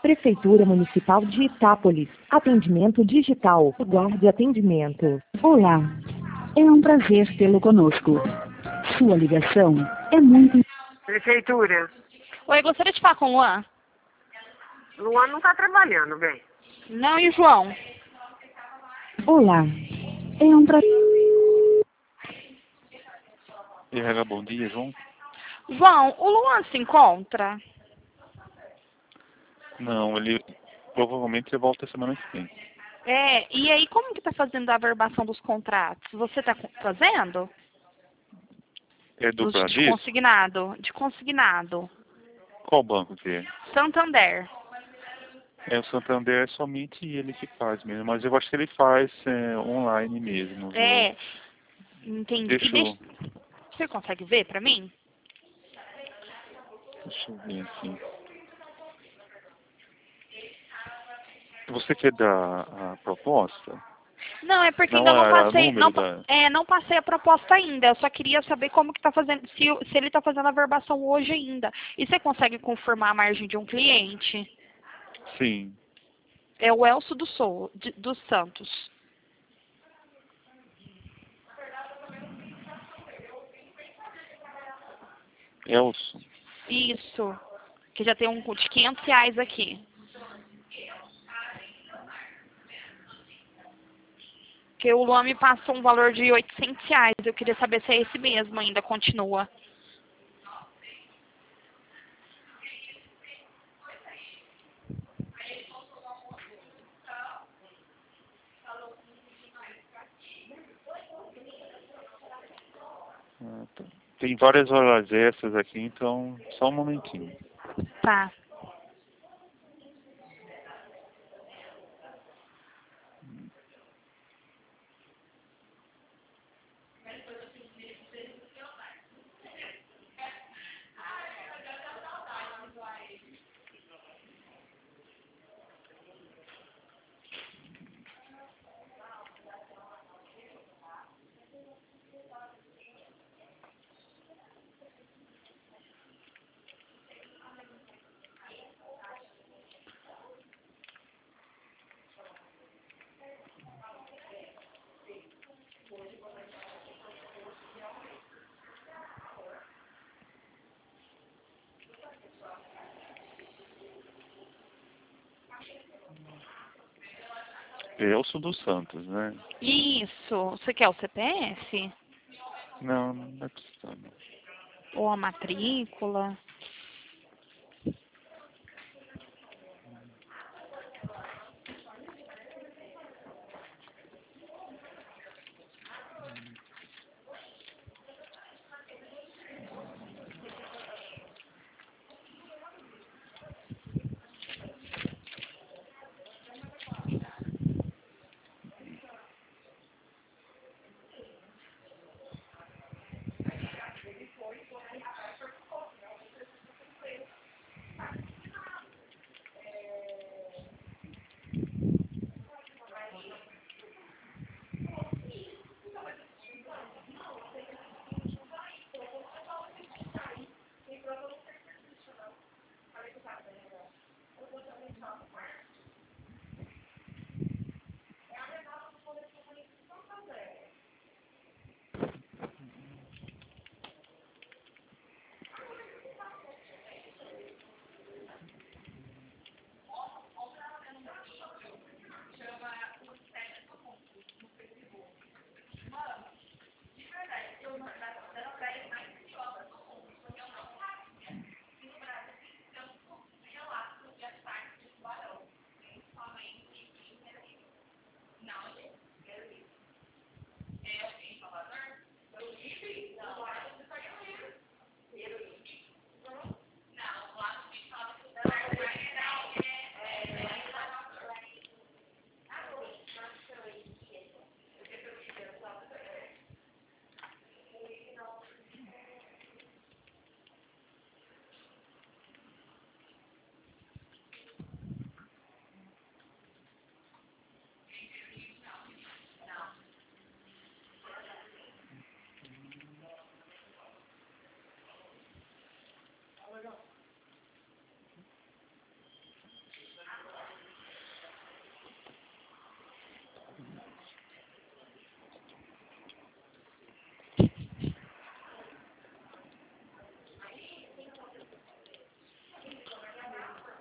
Prefeitura Municipal de Itápolis. Atendimento digital. Aguarde atendimento. Olá. É um prazer tê-lo conosco. Sua ligação é muito... Prefeitura. Oi, gostaria de falar com o Luan. Luan não está trabalhando, bem. Não, e o João? Olá. É um prazer... RH, bom dia, João. João, o Luan se encontra? Não, ele provavelmente volta semana que vem. E aí como que tá fazendo a averbação dos contratos? Você tá fazendo? É do De Bradesco? consignado. Qual banco que é? Santander. O Santander é somente ele que faz mesmo, mas eu acho que ele faz online mesmo. Entendi. Você consegue ver pra mim? Deixa eu ver aqui. Você quer dar a proposta? Não, é porque Não, ainda não passei, número não passei a proposta ainda. Eu só queria saber como que tá fazendo, se ele tá fazendo a averbação hoje ainda. E você consegue confirmar a margem de um cliente? Sim. É o Elcio dos Santos. Elcio. Isso. Que já tem um de R$ 500 aqui. Que o Luan me passou um valor de R$ 800. Eu queria saber se é esse mesmo ainda, continua. Tá. Tem várias horas extras aqui, então só um momentinho. Tá. Elcio dos Santos, né? Isso. Você quer o CPF? Não, não é precisando. Ou a matrícula?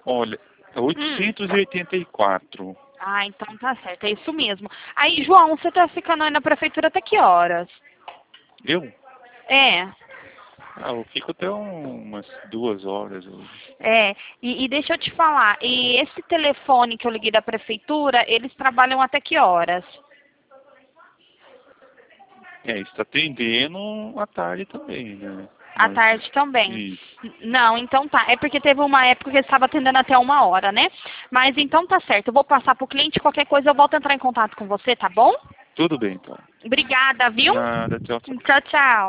Olha, 884. Ah, então tá certo, é isso mesmo. Aí, João, você tá ficando aí na prefeitura até que horas? Eu? É, Eu fico até umas 2 horas hoje. e deixa eu te falar, e esse telefone que eu liguei da prefeitura, eles trabalham até que horas? Está atendendo à tarde também, né? À tarde também. Isso. Não, então tá. É porque teve uma época que ele estava atendendo até 1 hora, né? Mas então tá certo. Eu vou passar pro cliente, qualquer coisa eu volto a entrar em contato com você, tá bom? Tudo bem, então. Obrigada, viu? Nada, tchau, tchau. Tchau, tchau.